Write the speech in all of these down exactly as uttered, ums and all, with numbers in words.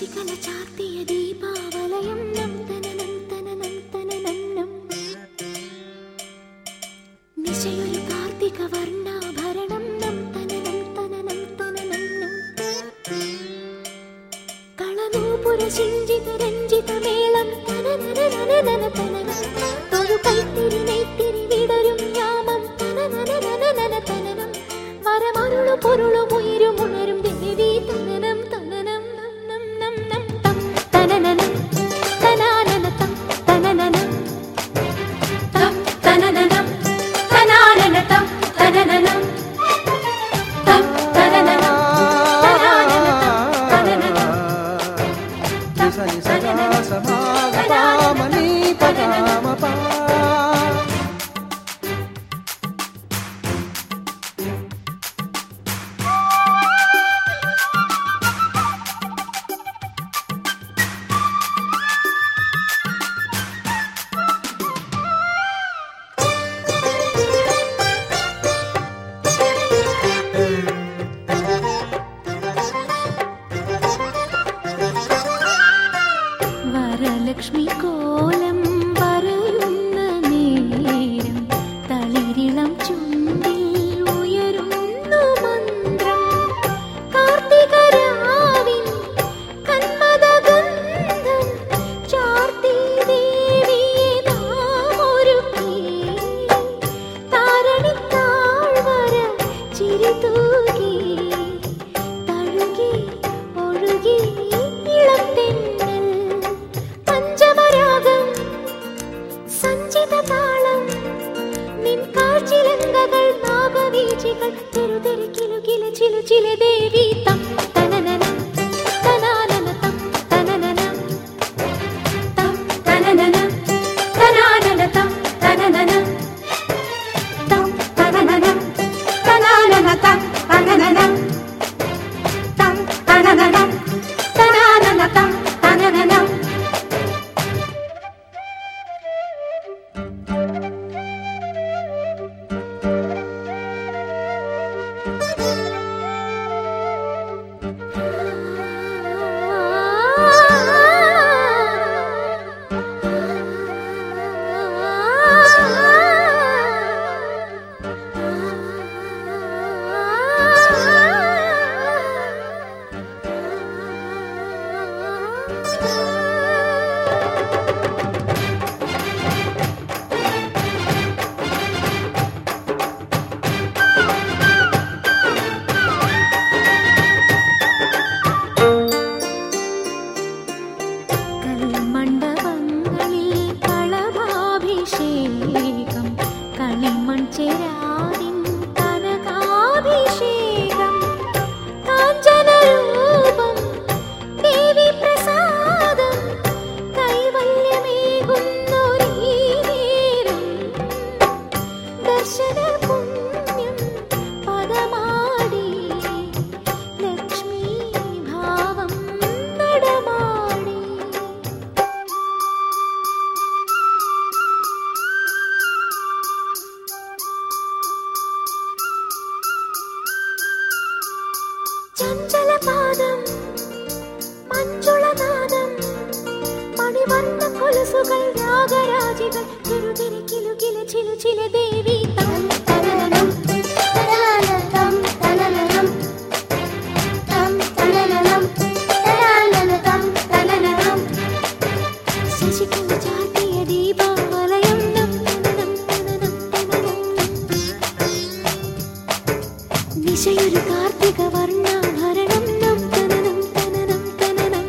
ശശികല ചാർത്തിയ ദീപാവലയം നം തനനം തനനം തനനം നിശയൊരു കാർത്തിക വർണ്ണാഭരണം നം തനനം തനനം തനനം കളനൂപുര സിഞ്ചിത രഞ്ജിത മേളം തനനനനനന തനനം ഒരു കൈത്തിരി നെയ്ത്തിരി വിടരും യാമം തനനനനനന തനനം വരമരുളു പൊരുളു ഉയരും ഉണരും ദേവി തനനം തനനം നം നം നം തം തനനനം തനാനനതം തനനനം തം തനനനം തനാനനതം തനനനം തം തനനനം തനാനനതം തനനനം സനി സദാ സമാഗമനി പദമപ വരലക്ഷ്മി കോലം പറയുന്ന നേരം തളിരിളം ചുണ്ടിൽ ഉയരുന്നു മന്ത്രം കാർത്തികരാവിൻ കന്മദഗന്ധം ചാർത്തി ദേവിയെ നാം ഒരുക്കി താരണിത്താഴ്വര ചിരി തൂകി തഴുകി ഒഴുകി ഇളം തെന്നൽ പഞ്ചമരാഗം സഞ്ചിത താളം നിൻ കാഴ്ചിലങ്കകൾ നാഗവീചികൾ തെരുതെരി കിലുകില ചിലു ചില ദേവി തം തനനനം തനാനനതം തനനനം തം തനനനം തനാനനതം തനനനം തം തനനനം തനാനനതം തനനനം തം തനനനം തനാനനതം തനനനം മണ്ഡപങ്ങളിൽ കളഭാഭിഷേകം കളിമൺ ചേരാതിൻ കനകാഭിഷേകം കാഞ്ചനരൂപം ദേവി പ്രസാദം കൈവല്യമേകുന്നൊരീ നേരം ദർശന പുണ്യം പദമാടി ലക്ഷ്മീ ഭാവം നടമാടി ചഞ്ചലപാദം മഞ്ജുളനാദം മണിവർണ്ണ കൊലുസുകൾ രാഗരാജികൾ തിരുതിരി കിലുകില ചിലു ചില ദേവി തം തനനനം തനാനനതം തനനനം തം തനനനം തനാനനതം തനനനം ശശികല ചാർത്തിയ ദീപാവലയം നം തനനം തനനം തനനം നിശയൊരു കാർത്തിക വർണ്ണാഭരണം നം തനനം തനനം തനനം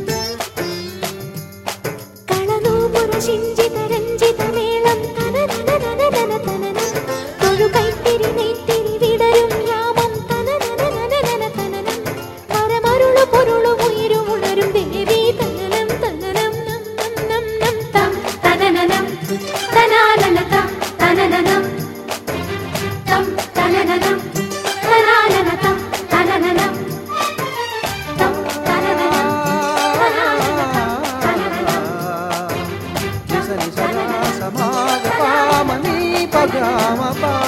കളനൂപുര സിഞ്ചിത രഞ്ജിത മേളം തനനനനനന തനനം ഒരു കൈത്തിരി നെയ്ത്തിരി വിടരും യാമം തനനനനനന തനനം വരമരുളു പൊരുളു ഉയരും ഉണരും ദേവി തനനം തനനം നം നം നം തം തനനനം തനാനനതം തനനനം തം തനനനം തനാനനതം തനനനം തം തനനനം തനാനനതം തനനനം സനി സദാ സമാഗമനി പദമപ